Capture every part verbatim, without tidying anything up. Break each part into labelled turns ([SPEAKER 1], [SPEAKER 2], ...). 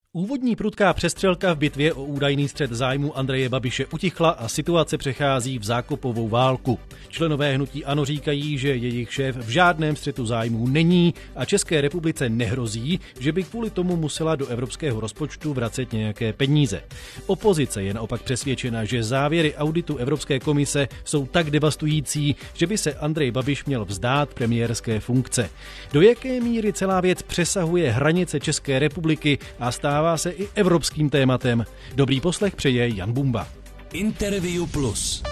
[SPEAKER 1] Úvodní prudká přestřelka v bitvě o údajný střet zájmu Andreje Babiše utichla a situace přechází v zákopovou válku. Členové hnutí ANO říkají, že jejich šéf v žádném střetu zájmů není a České republice nehrozí, že by kvůli tomu musela do evropského rozpočtu vracet nějaké peníze. Opozice je naopak přesvědčena, že závěry auditu Evropské komise jsou tak devastující, že by se Andrej Babiš měl vzdát premiérské funkce. Do jaké míry celá věc přesahuje hranice České republiky a stává se i evropským tématem. Dobrý poslech přeje Jan Bumba.
[SPEAKER 2] Interview Plus.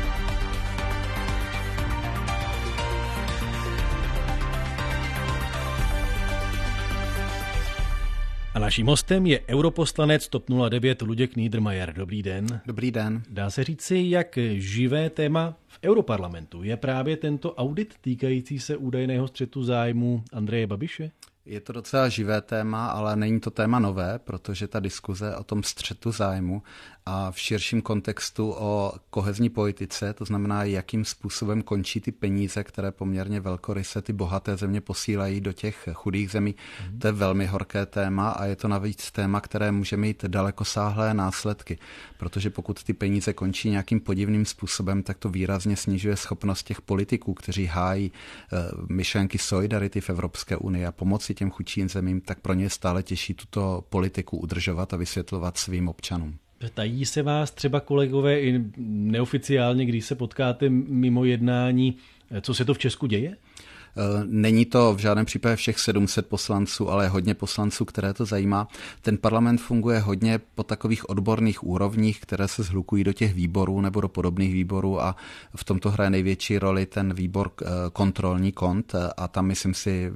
[SPEAKER 1] A naším hostem je europoslanec TOP nula devět Luděk Niedermayer. Dobrý den.
[SPEAKER 3] Dobrý den.
[SPEAKER 1] Dá se říci, jak živé téma v europarlamentu je právě tento audit týkající se údajného střetu zájmu Andreje Babiše?
[SPEAKER 3] Je to docela živé téma, ale není to téma nové, protože ta diskuze o tom střetu zájmu a v širším kontextu o kohezní politice, to znamená, jakým způsobem končí ty peníze, které poměrně velkoryse ty bohaté země posílají do těch chudých zemí, mm. to je velmi horké téma a je to navíc téma, které může mít dalekosáhlé následky, protože pokud ty peníze končí nějakým podivným způsobem, tak to výrazně snižuje schopnost těch politiků, kteří hájí uh, myšlenky solidarity v Evropské unii a pomoci těm chudším zemím, tak pro ně stále těžší tuto politiku udržovat a vysvětlovat svým občanům.
[SPEAKER 1] Ptají se vás třeba kolegové i neoficiálně, když se potkáte mimo jednání, co se to v Česku děje?
[SPEAKER 3] Není to v žádném případě všech sedm set poslanců, ale hodně poslanců, které to zajímá. Ten parlament funguje hodně po takových odborných úrovních, které se zhlukují do těch výborů nebo do podobných výborů a v tomto hraje největší roli ten výbor kontrolní kont a tam myslím si,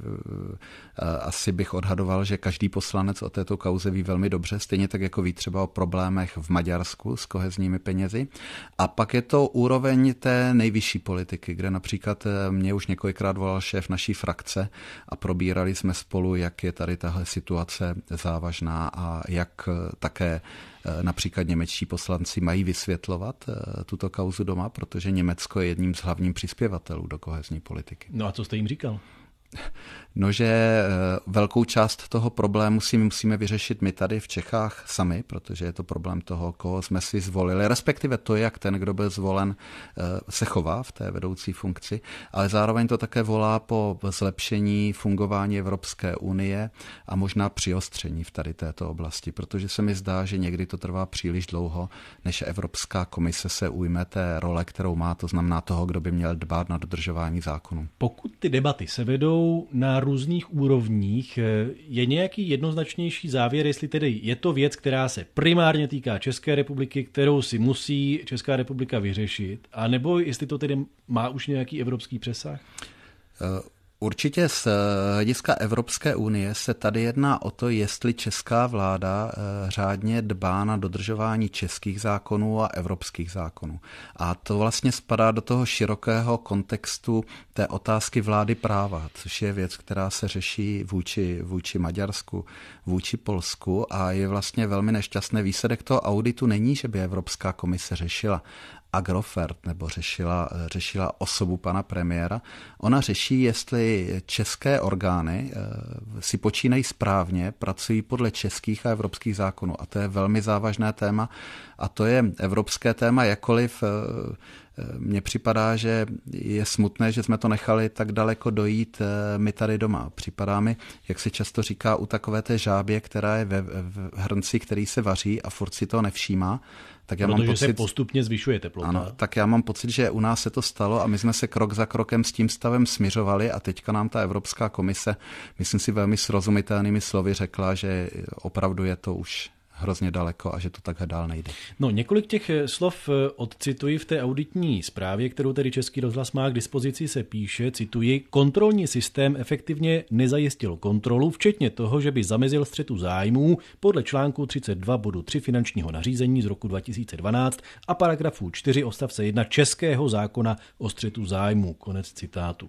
[SPEAKER 3] asi bych odhadoval, že každý poslanec o této kauze ví velmi dobře, stejně tak jako ví třeba o problémech v Maďarsku s kohezními penězi. A pak je to úroveň té nejvyšší politiky, kde například mě už několikrát volal šéf naší frakce a probírali jsme spolu, jak je tady tahle situace závažná a jak také například němečtí poslanci mají vysvětlovat tuto kauzu doma, protože Německo je jedním z hlavních přispěvatelů do kohezní politiky.
[SPEAKER 1] No a co jste jim říkal?
[SPEAKER 3] No, že velkou část toho problému si musíme vyřešit my tady v Čechách sami, protože je to problém toho, koho jsme si zvolili, respektive to, jak ten, kdo byl zvolen, se chová v té vedoucí funkci, ale zároveň to také volá po zlepšení fungování Evropské unie a možná přiostření v tady této oblasti, protože se mi zdá, že někdy to trvá příliš dlouho, než Evropská komise se ujme té role, kterou má, to znamená toho, kdo by měl dbát na dodržování zákonů.
[SPEAKER 1] Pokud ty debaty se vedou na různých úrovních, je nějaký jednoznačnější závěr, jestli tedy je to věc, která se primárně týká České republiky, kterou si musí Česká republika vyřešit, anebo jestli to tedy má už nějaký evropský přesah?
[SPEAKER 3] Uh... Určitě z hlediska Evropské unie se tady jedná o to, jestli česká vláda řádně dbá na dodržování českých zákonů a evropských zákonů. A to vlastně spadá do toho širokého kontextu té otázky vlády práva, což je věc, která se řeší vůči, vůči Maďarsku, vůči Polsku a je vlastně velmi nešťastný. Výsledek toho auditu není, že by Evropská komise řešila Agrofert nebo řešila, řešila osobu pana premiéra. Ona řeší, jestli české orgány si počínají správně, pracují podle českých a evropských zákonů. A to je velmi závažné téma a to je evropské téma, jakkoliv mně připadá, že je smutné, že jsme to nechali tak daleko dojít my tady doma. Připadá mi, jak se často říká, u takové té žábě, která je ve, v hrnci, který se vaří a furt si to nevšímá. Tak já
[SPEAKER 1] Protože
[SPEAKER 3] mám pocit,
[SPEAKER 1] se postupně zvyšuje teplota.
[SPEAKER 3] Ano, tak já mám pocit, že u nás se to stalo a my jsme se krok za krokem s tím stavem smiřovali a teďka nám ta Evropská komise, myslím si velmi srozumitelnými slovy řekla, že opravdu je to už hrozně daleko a že to takhle dál nejde.
[SPEAKER 1] No, několik těch slov odcituji v té auditní zprávě, kterou tedy Český rozhlas má k dispozici, se píše, cituji, kontrolní systém efektivně nezajistil kontrolu, včetně toho, že by zamezil střetu zájmů podle článku třicet dva bodu tři finančního nařízení z roku dva tisíce dvanáct a paragrafu čtyři odstavce jedna Českého zákona o střetu zájmů. Konec citátu.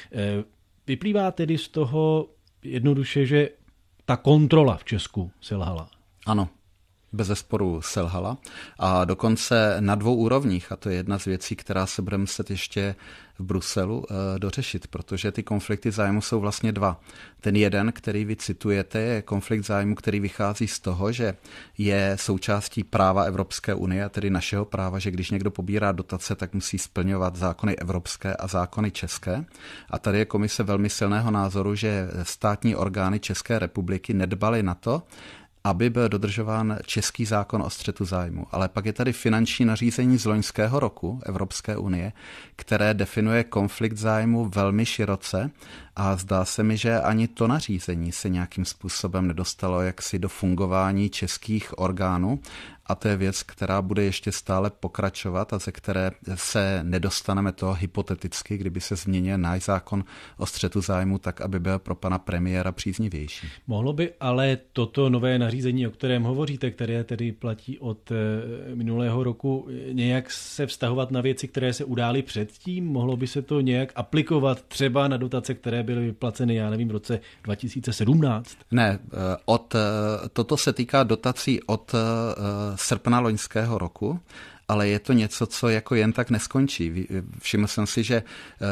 [SPEAKER 1] Vyplývá tedy z toho jednoduše, že ta kontrola v Česku selhala.
[SPEAKER 3] Ano. bezesporu selhala a dokonce na dvou úrovních, a to je jedna z věcí, která se bude muset ještě v Bruselu e, dořešit, protože ty konflikty zájmu jsou vlastně dva. Ten jeden, který vy citujete, je konflikt zájmu, který vychází z toho, že je součástí práva Evropské unie, a tedy našeho práva, že když někdo pobírá dotace, tak musí splňovat zákony evropské a zákony české. A tady je komise velmi silného názoru, že státní orgány České republiky nedbaly na to, aby byl dodržován český zákon o střetu zájmu. Ale pak je tady finanční nařízení z loňského roku Evropské unie, které definuje konflikt zájmu velmi široce a zdá se mi, že ani to nařízení se nějakým způsobem nedostalo jaksi do fungování českých orgánů. A to je věc, která bude ještě stále pokračovat a ze které se nedostaneme toho hypoteticky, kdyby se změnil náš zákon o střetu zájmu tak, aby byl pro pana premiéra příznivější.
[SPEAKER 1] Mohlo by ale toto nové nařízení, o kterém hovoříte, které tedy platí od minulého roku, nějak se vztahovat na věci, které se udály předtím? Mohlo by se to nějak aplikovat třeba na dotace, které byly vyplaceny, já nevím, v roce dva tisíce sedmnáct?
[SPEAKER 3] Ne, od, toto se týká dotací od srpna loňského roku, ale je to něco, co jako jen tak neskončí. Všiml jsem si, že,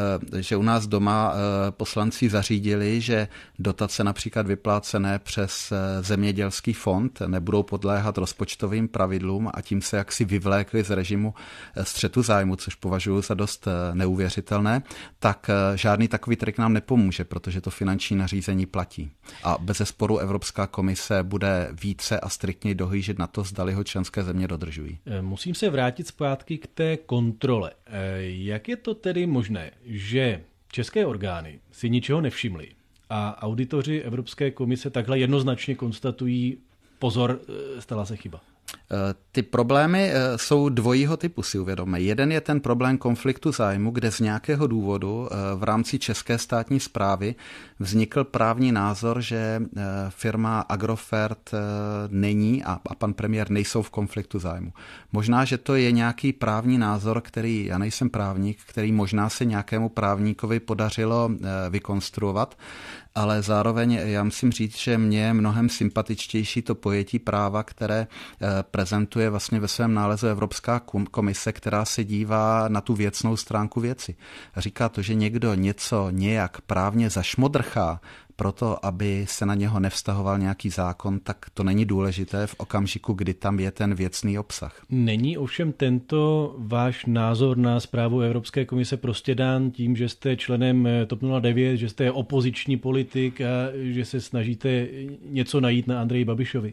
[SPEAKER 3] že u nás doma poslanci zařídili, že dotace například vyplácené přes zemědělský fond nebudou podléhat rozpočtovým pravidlům a tím se jaksi vyvlékli z režimu střetu zájmu, což považuji za dost neuvěřitelné, tak žádný takový trik nám nepomůže, protože to finanční nařízení platí. A bezesporu Evropská komise bude více a striktněji dohlížet na to, zdali ho členské země dodržují.
[SPEAKER 1] Musím se vrátit zpátky k té kontrole. Jak je to tedy možné, že české orgány si ničeho nevšimly a auditoři Evropské komise takhle jednoznačně konstatují, pozor, stala se chyba?
[SPEAKER 3] Ty problémy jsou dvojího typu, si uvědomme. Jeden je ten problém konfliktu zájmu, kde z nějakého důvodu v rámci české státní správy vznikl právní názor, že firma Agrofert není a pan premiér nejsou v konfliktu zájmu. Možná, že to je nějaký právní názor, který, já nejsem právník, který možná se nějakému právníkovi podařilo vykonstruovat, ale zároveň já musím říct, že mně je mnohem sympatičtější to pojetí práva, které prezentuje vlastně ve svém nálezu Evropská komise, která se dívá na tu věcnou stránku věci. Říká to, že někdo něco nějak právně zašmodrchá, proto, aby se na něho nevztahoval nějaký zákon, tak to není důležité v okamžiku, kdy tam je ten věcný obsah.
[SPEAKER 1] Není ovšem tento váš názor na zprávu Evropské komise prostě dán tím, že jste členem TOP nula devět, že jste opoziční politik a že se snažíte něco najít na Andreji Babišovi?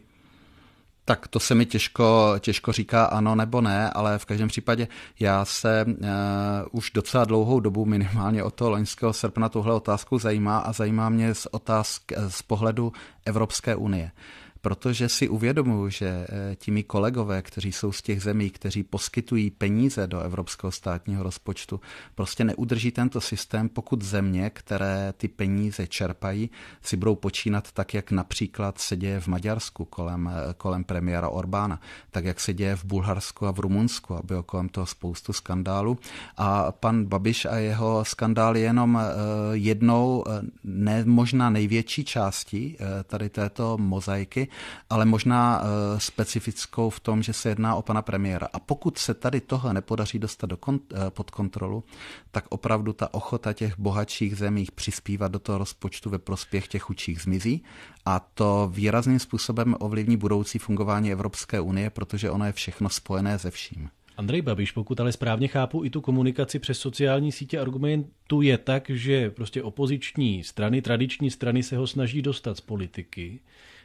[SPEAKER 3] Tak to se mi těžko, těžko říká ano nebo ne, ale v každém případě já se uh, už docela dlouhou dobu, minimálně od toho loňského srpna, tuhle otázku zajímá a zajímá mě z otázk z pohledu Evropské unie. Protože si uvědomuji, že ti mí kolegové, kteří jsou z těch zemí, kteří poskytují peníze do evropského státního rozpočtu, prostě neudrží tento systém, pokud země, které ty peníze čerpají, si budou počínat tak, jak například se děje v Maďarsku kolem, kolem premiéra Orbána, tak, jak se děje v Bulharsku a v Rumunsku, a bylo kolem toho spoustu skandálů. A pan Babiš a jeho skandál je jenom jednou, ne možná největší částí tady této mozaiky, ale možná specifickou v tom, že se jedná o pana premiéra. A pokud se tady tohle nepodaří dostat do kont- pod kontrolu, tak opravdu ta ochota těch bohatších zemí přispívat do toho rozpočtu ve prospěch těch chudších zmizí a to výrazným způsobem ovlivní budoucí fungování Evropské unie, protože ono je všechno spojené se vším.
[SPEAKER 1] Andrej Babiš, pokud ale správně chápu i tu komunikaci přes sociální sítě, argumentuje tak, že prostě opoziční strany, tradiční strany se ho snaží dostat z politiky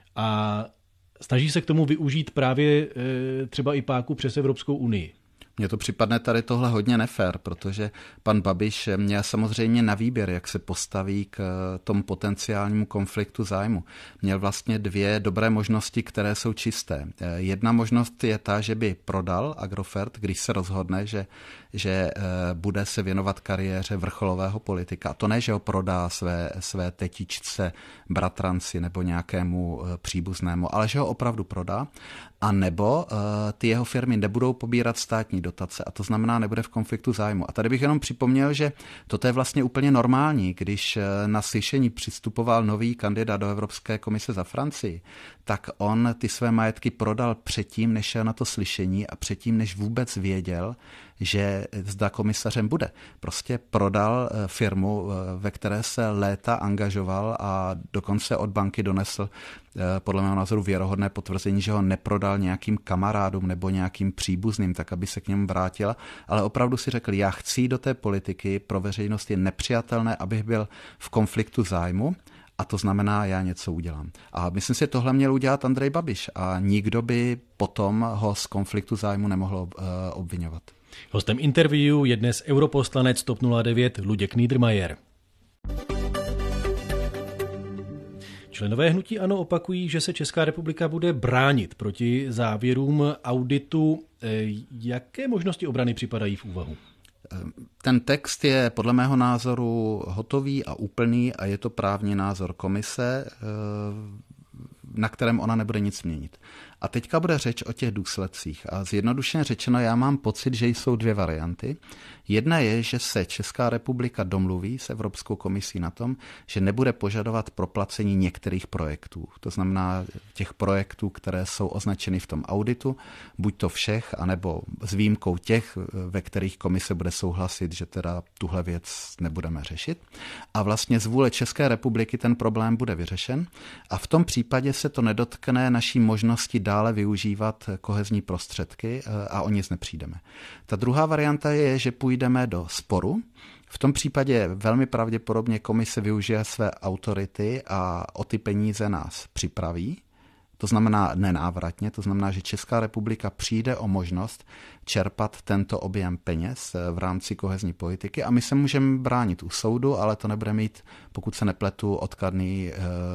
[SPEAKER 1] a snaží se k tomu využít právě e, třeba i páku přes Evropskou unii.
[SPEAKER 3] Mně to připadne tady tohle hodně nefér, protože pan Babiš měl samozřejmě na výběr, jak se postaví k tomu potenciálnímu konfliktu zájmu. Měl vlastně dvě dobré možnosti, které jsou čisté. Jedna možnost je ta, že by prodal Agrofert, když se rozhodne, že, že bude se věnovat kariéře vrcholového politika. A to ne, že ho prodá své, své tetičce, bratranci nebo nějakému příbuznému, ale že ho opravdu prodá. A nebo ty jeho firmy nebudou pobírat státní dotace a to znamená, nebude v konfliktu zájmu. A tady bych jenom připomněl, že toto je vlastně úplně normální, když na slyšení přistupoval nový kandidát do Evropské komise za Francii, tak on ty své majetky prodal předtím, než šel na to slyšení a předtím, než vůbec věděl, že zda komisařem bude. Prostě prodal firmu, ve které se léta angažoval a dokonce od banky donesl podle mého názoru věrohodné potvrzení, že ho neprodal nějakým kamarádům nebo nějakým příbuzným, tak aby se k němu vrátila, ale opravdu si řekl, já chci jít do té politiky, pro veřejnost je nepřijatelné, abych byl v konfliktu zájmu, a to znamená, já něco udělám. A myslím si, že tohle měl udělat Andrej Babiš a nikdo by potom ho z konfliktu zájmu nemohl obvinovat.
[SPEAKER 1] Hostem interview je dnes europoslanec TOP nula devět Luděk Niedermayer. Členové hnutí ANO opakují, že se Česká republika bude bránit proti závěrům auditu. Jaké možnosti obrany připadají v úvahu?
[SPEAKER 3] Ten text je podle mého názoru hotový a úplný a je to právní názor komise, na kterém ona nebude nic měnit. A teďka bude řeč o těch důsledcích. A zjednodušeně řečeno, já mám pocit, že jsou dvě varianty. Jedna je, že se Česká republika domluví s Evropskou komisí na tom, že nebude požadovat proplacení některých projektů. To znamená těch projektů, které jsou označeny v tom auditu, buď to všech, anebo s výjimkou těch, ve kterých komise bude souhlasit, že teda tuhle věc nebudeme řešit. A vlastně z vůle České republiky ten problém bude vyřešen a v tom případě se to nedotkne naší možnosti dále využívat kohezní prostředky a o nic nepřijdeme. Ta druhá varianta je, že půjdeme do sporu. V tom případě velmi pravděpodobně komise využije své autority a o ty peníze nás připraví. To znamená nenávratně, to znamená, že Česká republika přijde o možnost čerpat tento objem peněz v rámci kohezní politiky a my se můžeme bránit u soudu, ale to nebude mít, pokud se nepletu, odkladný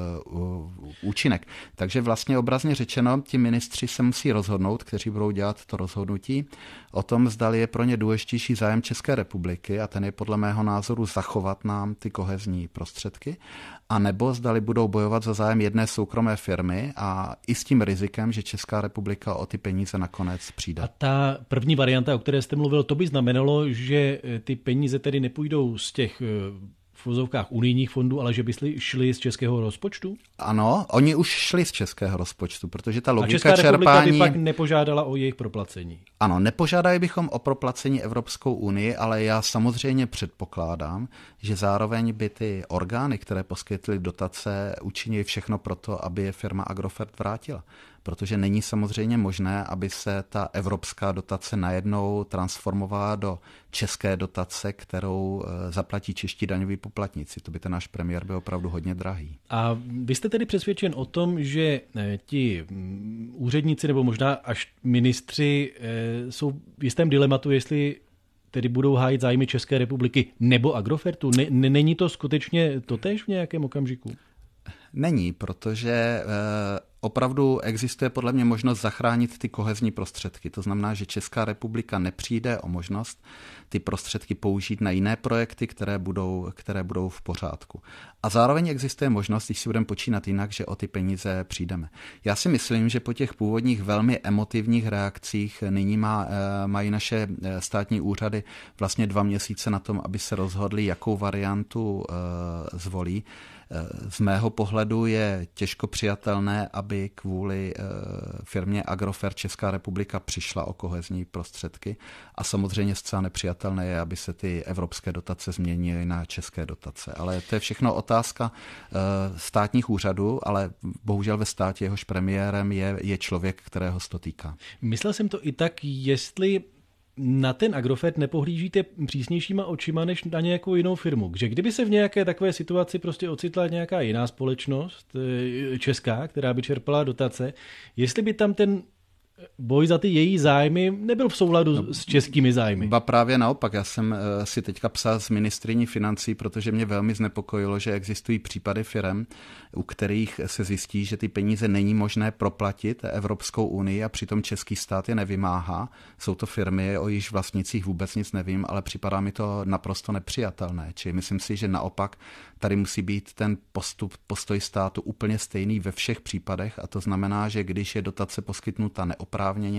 [SPEAKER 3] uh, účinek. Takže vlastně obrazně řečeno, ti ministři se musí rozhodnout, kteří budou dělat to rozhodnutí o tom, zdali je pro ně důležitější zájem České republiky a ten je podle mého názoru zachovat nám ty kohezní prostředky, a nebo zdali budou bojovat za zájem jedné soukromé firmy a i s tím rizikem, že Česká republika o ty peníze nakonec přijde.
[SPEAKER 1] A ta první varianta, o které jste mluvil, to by znamenalo, že ty peníze tedy nepůjdou z těch v uvozovkách unijních fondů, ale že by šli z českého rozpočtu?
[SPEAKER 3] Ano, oni už šli z českého rozpočtu, protože ta logika
[SPEAKER 1] čerpání... A Česká republika
[SPEAKER 3] čerpání...
[SPEAKER 1] by pak nepožádala o jejich proplacení?
[SPEAKER 3] Ano, nepožádají bychom o proplacení Evropskou unii, ale já samozřejmě předpokládám, že zároveň by ty orgány, které poskytly dotace, učinily všechno pro to, aby je firma Agrofert vrátila. Protože není samozřejmě možné, aby se ta evropská dotace najednou transformovala do české dotace, kterou zaplatí čeští daňoví poplatníci. To by ten náš premiér byl opravdu hodně drahý.
[SPEAKER 1] A vy jste tedy přesvědčen o tom, že ti úředníci nebo možná až ministři jsou v jistém dilematu, jestli tedy budou hájit zájmy České republiky nebo Agrofertu? Není to skutečně totéž v nějakém okamžiku?
[SPEAKER 3] Není, protože opravdu existuje podle mě možnost zachránit ty kohezní prostředky. To znamená, že Česká republika nepřijde o možnost ty prostředky použít na jiné projekty, které budou, které budou v pořádku. A zároveň existuje možnost, když si budeme počínat jinak, že o ty peníze přijdeme. Já si myslím, že po těch původních velmi emotivních reakcích nyní má, mají naše státní úřady vlastně dva měsíce na tom, aby se rozhodli, jakou variantu zvolí. Z mého pohledu je těžko přijatelné, aby kvůli firmě Agrofert Česká republika přišla o kohezní prostředky a samozřejmě zcela nepřijatelné je, aby se ty evropské dotace změnily na české dotace. Ale to je všechno otázka státních úřadů, ale bohužel ve státě jehož premiérem je, je člověk, kterého se to týká.
[SPEAKER 1] Myslel jsem to i tak, jestli na ten Agrofert nepohlížíte přísnějšíma očima než na nějakou jinou firmu. Že kdyby se v nějaké takové situaci prostě ocitla nějaká jiná společnost, česká, která by čerpala dotace, jestli by tam ten boj za ty její zájmy nebyl v souladu no, s českými zájmy.
[SPEAKER 3] Ba právě naopak, já jsem uh, si teďka psal s ministryní financí, protože mě velmi znepokojilo, že existují případy firem, u kterých se zjistí, že ty peníze není možné proplatit Evropskou unii a přitom český stát je nevymáhá. Jsou to firmy, o již vlastnicích vůbec nic nevím, ale připadá mi to naprosto nepřijatelné. Čili myslím si, že naopak tady musí být ten postup, postoj státu úplně stejný ve všech případech a to znamená, že když je dotace poskytnuta neoprávněně,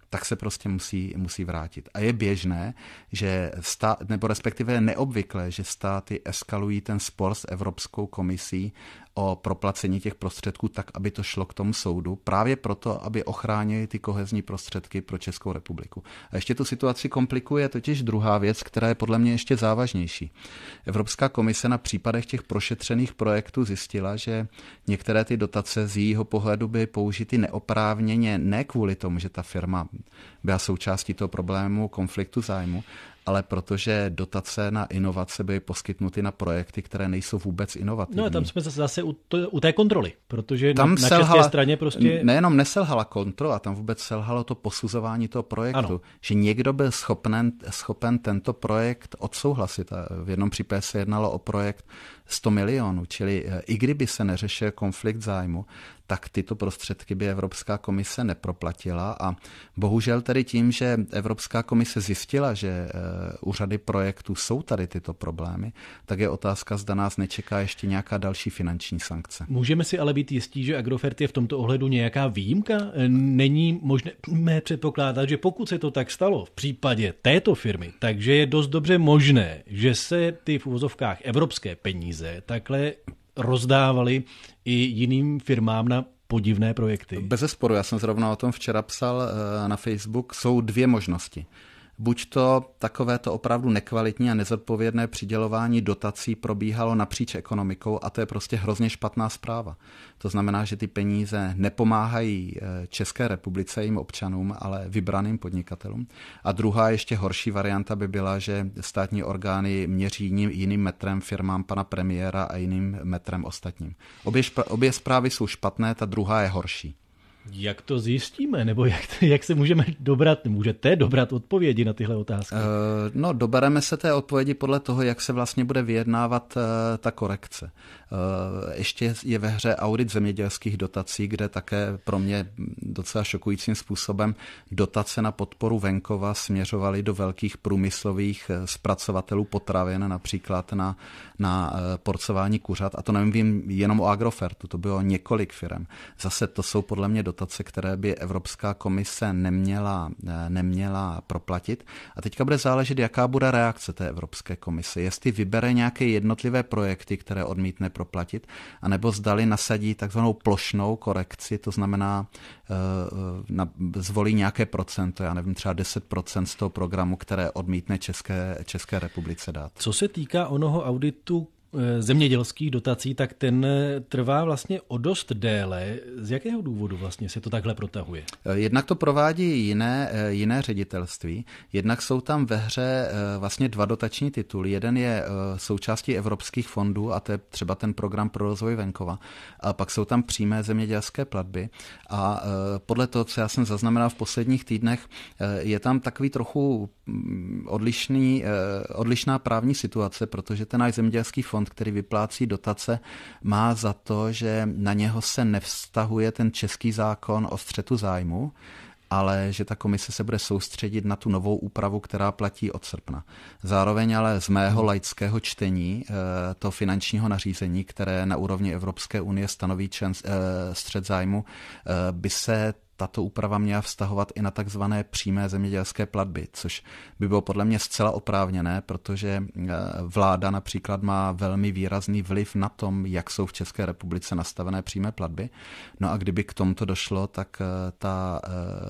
[SPEAKER 3] tak se prostě musí, musí vrátit. A je běžné, že stát, nebo respektive neobvyklé, že státy eskalují ten spor s Evropskou komisí o proplacení těch prostředků tak, aby to šlo k tomu soudu, právě proto, aby ochránili ty kohezní prostředky pro Českou republiku. A ještě tu situaci komplikuje totiž druhá věc, která je podle mě ještě závažnější. Evropská komise na případech těch prošetřených projektů zjistila, že některé ty dotace z jejího pohledu by použity neoprávněně, ne kvůli tomu, že ta firma byla součástí toho problému konfliktu zájmu, ale protože dotace na inovace byly poskytnuty na projekty, které nejsou vůbec inovativní.
[SPEAKER 1] No a tam jsme zase u, to, u té kontroly, protože
[SPEAKER 3] tam
[SPEAKER 1] na, na
[SPEAKER 3] selhala,
[SPEAKER 1] české straně prostě...
[SPEAKER 3] Nejenom neselhala kontrola, tam vůbec selhalo to posuzování toho projektu, ano. Že někdo byl schopen, schopen tento projekt odsouhlasit. A v jednom případě se jednalo o projekt sto milionů, čili i kdyby se neřešil konflikt zájmu, tak tyto prostředky by Evropská komise neproplatila a bohužel tedy tím, že Evropská komise zjistila, že u řady projektů jsou tady tyto problémy, tak je otázka, zda nás nečeká ještě nějaká další finanční sankce.
[SPEAKER 1] Můžeme si ale být jistí, že Agrofert je v tomto ohledu nějaká výjimka? Není možné předpokládat, že pokud se to tak stalo v případě této firmy, takže je dost dobře možné, že se ty v uvozovkách evropské peníze takhle rozdávali i jiným firmám na podivné projekty.
[SPEAKER 3] Bezesporu, já jsem zrovna o tom včera psal na Facebook, jsou dvě možnosti. Buď to takovéto opravdu nekvalitní a nezodpovědné přidělování dotací probíhalo napříč ekonomikou a to je prostě hrozně špatná zpráva. To znamená, že ty peníze nepomáhají České republice, jejím občanům, ale vybraným podnikatelům. A druhá ještě horší varianta by byla, že státní orgány měří jiným, jiným metrem firmám pana premiéra a jiným metrem ostatním. Obě, špra- obě zprávy jsou špatné, ta druhá je horší.
[SPEAKER 1] Jak to zjistíme, nebo jak, jak se můžeme dobrat, můžete dobrat odpovědi na tyhle otázky?
[SPEAKER 3] No, dobereme se té odpovědi podle toho, jak se vlastně bude vyjednávat ta korekce. Ještě je ve hře audit zemědělských dotací, kde také pro mě docela šokujícím způsobem dotace na podporu venkova směřovaly do velkých průmyslových zpracovatelů potravin, například na, na porcování kuřat. A to nevím jenom o Agrofertu, to bylo několik firem. Zase to jsou podle mě dotace, které by Evropská komise neměla, neměla proplatit. A teďka bude záležet, jaká bude reakce té Evropské komise. Jestli vybere nějaké jednotlivé projekty, které odmítne proplatit, anebo zdali nasadí takzvanou plošnou korekci, to znamená na, zvolí nějaké procento, já nevím, třeba deset procent z toho programu, které odmítne České, České republice dát.
[SPEAKER 1] Co se týká onoho auditu zemědělských dotací, tak ten trvá vlastně o dost déle. Z jakého důvodu vlastně se to takhle protahuje?
[SPEAKER 3] Jednak to provádí jiné, jiné ředitelství, jednak jsou tam ve hře vlastně dva dotační tituly. Jeden je součástí evropských fondů a to je třeba ten program pro rozvoj venkova. A pak jsou tam přímé zemědělské platby a podle toho, co já jsem zaznamenal v posledních týdnech, je tam takový trochu odlišný, odlišná právní situace, protože ten náš zemědělský fond, který vyplácí dotace, má za to, že na něho se nevztahuje ten český zákon o střetu zájmu, ale že ta komise se bude soustředit na tu novou úpravu, která platí od srpna. Zároveň ale z mého laického čtení toho finančního nařízení, které na úrovni Evropské unie stanoví člen, střet zájmu, by se tato úprava měla vztahovat i na takzvané přímé zemědělské platby, což by bylo podle mě zcela oprávněné, protože vláda například má velmi výrazný vliv na tom, jak jsou v České republice nastavené přímé platby. No a kdyby k tomuto došlo, tak ta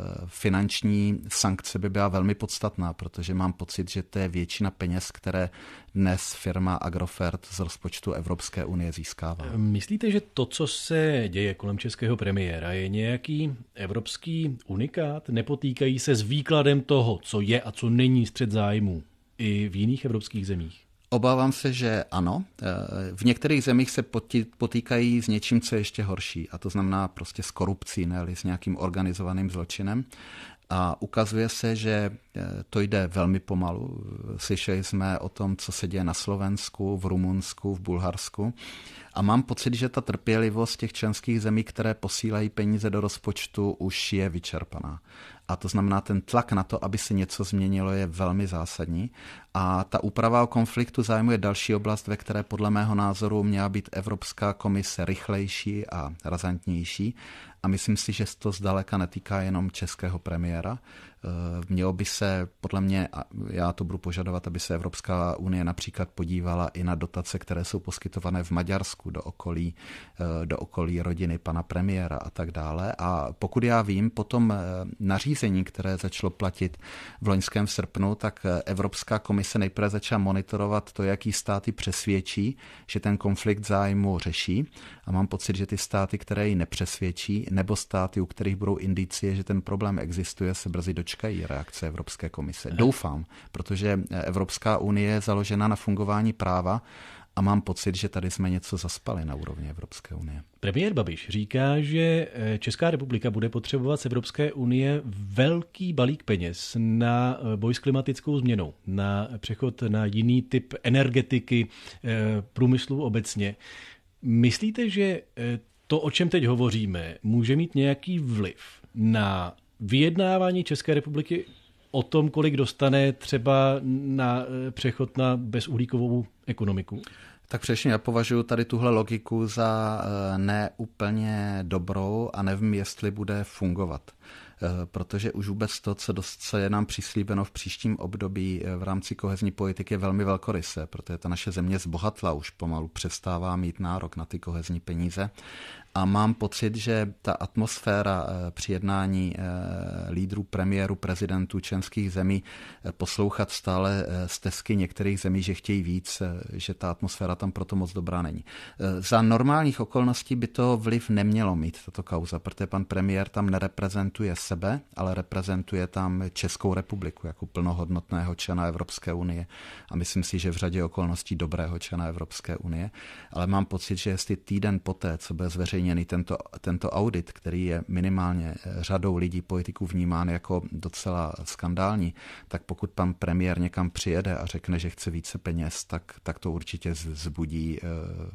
[SPEAKER 3] finanční sankce by byla velmi podstatná, protože mám pocit, že to je většina peněz, které dnes firma Agrofert z rozpočtu Evropské unie získává.
[SPEAKER 1] Myslíte, že to, co se děje kolem českého premiéra, je nějaký evropský unikát? Nepotýkají se s výkladem toho, co je a co není střet zájmů i v jiných evropských zemích?
[SPEAKER 3] Obávám se, že ano. V některých zemích se potýkají s něčím, co je ještě horší, a to znamená prostě s korupcí, ne s nějakým organizovaným zločinem. A ukazuje se, že to jde velmi pomalu. Slyšeli jsme o tom, co se děje na Slovensku, v Rumunsku, v Bulharsku. A mám pocit, že ta trpělivost těch členských zemí, které posílají peníze do rozpočtu, už je vyčerpaná. A to znamená, ten tlak na to, aby se něco změnilo, je velmi zásadní. A ta úprava o konfliktu zájmu je další oblast, ve které podle mého názoru měla být Evropská komise rychlejší a razantnější. a myslím si, že to zdaleka netýká jenom českého premiéra. Mělo by se, podle mě, já to budu požadovat, aby se Evropská unie například podívala i na dotace, které jsou poskytované v Maďarsku do okolí, do okolí rodiny pana premiéra a tak dále. A pokud já vím, po tom nařízení, které začalo platit v loňském srpnu, tak Evropská komise nejprve začala monitorovat to, jaký státy přesvědčí, že ten konflikt zájmu řeší. A mám pocit, že ty státy, které ji nepřesvědčí, nebo státy, u kterých budou indicie, že ten problém existuje, se brzy dočkají reakce Evropské komise. Doufám, protože Evropská unie je založena na fungování práva a mám pocit, že tady jsme něco zaspali na úrovni Evropské unie.
[SPEAKER 1] Premiér Babiš říká, že Česká republika bude potřebovat z Evropské unie velký balík peněz na boj s klimatickou změnou, na přechod na jiný typ energetiky, průmyslu obecně. Myslíte, že to, o čem teď hovoříme, může mít nějaký vliv na vyjednávání České republiky o tom, kolik dostane třeba na přechod na bezuhlíkovou ekonomiku?
[SPEAKER 3] Tak především já považuji tady tuhle logiku za neúplně dobrou a nevím, jestli bude fungovat. Protože už vůbec to, co, dost, co je nám přislíbeno v příštím období v rámci kohezní politiky, je velmi velkorysé, protože ta naše země zbohatla, už pomalu přestává mít nárok na ty kohezní peníze. A mám pocit, že ta atmosféra při jednání lídrů, premiérů, prezidentů členských zemí, poslouchat stále stesky některých zemí, že chtějí víc, že ta atmosféra tam proto moc dobrá není. Za normálních okolností by to vliv nemělo mít, tato kauza, protože pan premiér tam nereprezentuje sebe, ale reprezentuje tam Českou republiku jako plnohodnotného člena Evropské unie a myslím si, že v řadě okolností dobrého člena Evropské unie, ale mám pocit, že jestli týden poté, co byl zveřejněný tento, tento audit, který je minimálně řadou lidí, politiků vnímán jako docela skandální, tak pokud pan premiér někam přijede a řekne, že chce více peněz, tak, tak to určitě vzbudí uh,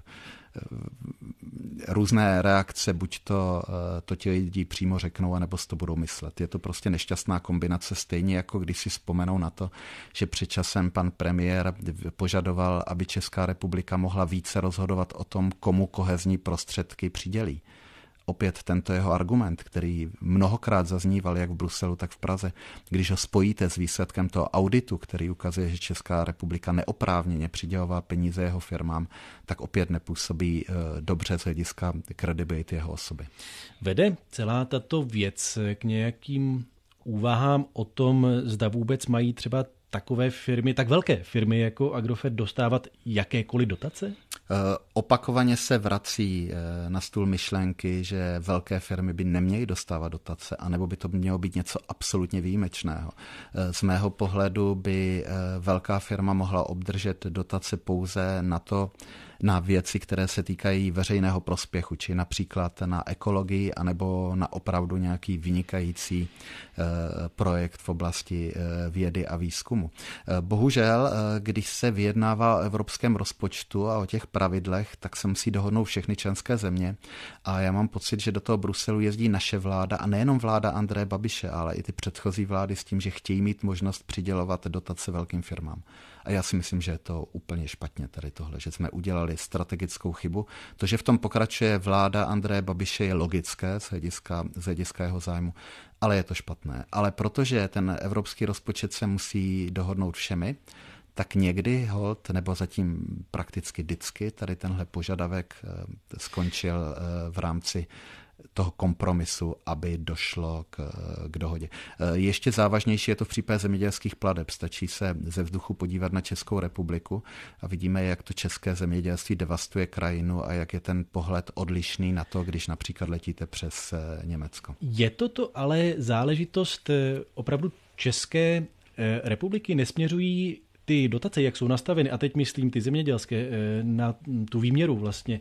[SPEAKER 3] různé reakce, buď to, to ti lidi přímo řeknou, anebo si to budou myslet. Je to prostě nešťastná kombinace, stejně jako když si vzpomenou na to, že před časem pan premiér požadoval, aby Česká republika mohla více rozhodovat o tom, komu kohezní prostředky přidělí. Opět tento jeho argument, který mnohokrát zazníval jak v Bruselu, tak v Praze, když ho spojíte s výsledkem toho auditu, který ukazuje, že Česká republika neoprávněně přidělová peníze jeho firmám, tak opět nepůsobí dobře z hlediska kredibility jeho osoby.
[SPEAKER 1] Vede celá tato věc k nějakým úvahám o tom, zda vůbec mají třeba takové firmy, tak velké firmy jako Agrofert dostávat jakékoliv dotace?
[SPEAKER 3] Opakovaně se vrací na stůl myšlenky, že velké firmy by neměly dostávat dotace, anebo by to mělo být něco absolutně výjimečného. Z mého pohledu by velká firma mohla obdržet dotace pouze na to, na věci, které se týkají veřejného prospěchu, či například na ekologii, anebo na opravdu nějaký vynikající projekt v oblasti vědy a výzkumu. Bohužel, když se vyjednává o evropském rozpočtu a o těch pravidlech, tak se musí dohodnout všechny členské země a já mám pocit, že do toho Bruselu jezdí naše vláda a nejenom vláda Andreje Babiše, ale i ty předchozí vlády s tím, že chtějí mít možnost přidělovat dotace velkým firmám. A já si myslím, že je to úplně špatně tady tohle, že jsme udělali strategickou chybu. To, že v tom pokračuje vláda Andreje Babiše, je logické z hlediska, z hlediska jeho zájmu, ale je to špatné. Ale protože ten evropský rozpočet se musí dohodnout všemi, tak někdy holt, nebo zatím prakticky vždycky, tady tenhle požadavek skončil v rámci toho kompromisu, aby došlo k, k dohodě. Ještě závažnější je to v případě zemědělských plateb. Stačí se ze vzduchu podívat na Českou republiku a vidíme, jak to české zemědělství devastuje krajinu a jak je ten pohled odlišný na to, když například letíte přes Německo.
[SPEAKER 1] Je to to ale záležitost opravdu České republiky? Nesměřují ty dotace, jak jsou nastaveny, a teď myslím ty zemědělské, na tu výměru vlastně,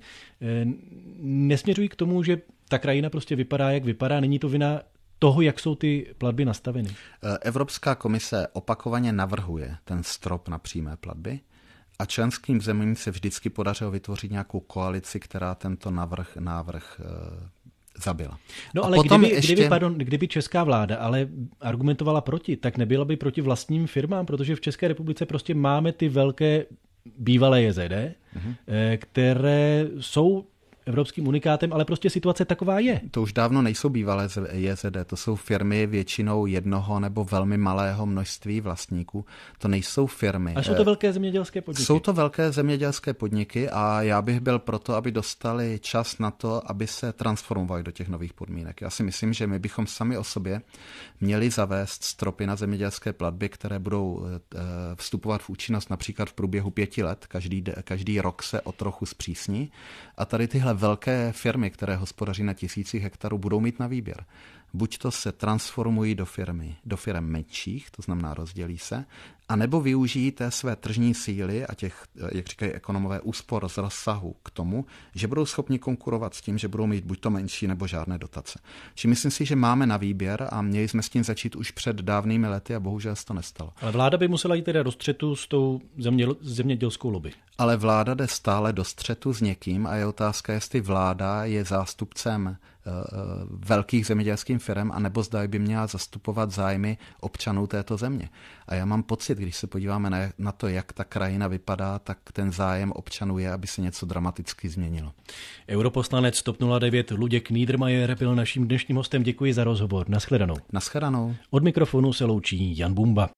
[SPEAKER 1] nesměřují k tomu, že ta krajina prostě vypadá, jak vypadá, není to vina toho, jak jsou ty platby nastaveny?
[SPEAKER 3] Evropská komise opakovaně navrhuje ten strop na přímé platby a členským zemím se vždycky podařilo vytvořit nějakou koalici, která tento návrh, návrh zabila.
[SPEAKER 1] No ale kdyby, ještě... kdyby, pardon, kdyby česká vláda ale argumentovala proti, tak nebyla by proti vlastním firmám, protože v České republice prostě máme ty velké bývalé J Z D, mm-hmm. které jsou evropským unikátem, ale prostě situace taková je.
[SPEAKER 3] To už dávno nejsou bývalé J Z D, to jsou firmy většinou jednoho nebo velmi malého množství vlastníků. To nejsou firmy.
[SPEAKER 1] A jsou to velké zemědělské podniky.
[SPEAKER 3] Jsou to velké zemědělské podniky a já bych byl proto, aby dostali čas na to, aby se transformovali do těch nových podmínek. Já si myslím, že my bychom sami o sobě měli zavést stropy na zemědělské platby, které budou vstupovat v účinnost například v průběhu pěti let. Každý, každý rok se o trochu zpřísní. A tady tyhle velké firmy, které hospodaří na tisících hektarů, budou mít na výběr. Buď to se transformují do firmy, do firm menších, to znamená rozdělí se, anebo využijí té své tržní síly a těch, jak říkají ekonomové, úspor z rozsahu k tomu, že budou schopni konkurovat s tím, že budou mít buď to menší nebo žádné dotace. Či myslím si, že máme na výběr a měli jsme s tím začít už před dávnými lety a bohužel se to nestalo.
[SPEAKER 1] Ale vláda by musela jít teda do střetu s tou země, zemědělskou lobby.
[SPEAKER 3] Ale vláda jde stále do střetu s někým a je otázka, jestli vláda je zástupcem velkých zemědělských firm, anebo zda by měla zastupovat zájmy občanů této země. A já mám pocit, když se podíváme na, na to, jak ta krajina vypadá, tak ten zájem občanů je, aby se něco dramaticky změnilo.
[SPEAKER 1] Europoslanec TOP nula devět Luděk Niedermayer byl naším dnešním hostem. Děkuji za rozhovor. Naschledanou.
[SPEAKER 3] Naschledanou.
[SPEAKER 1] Od mikrofonu se loučí Jan Bumba.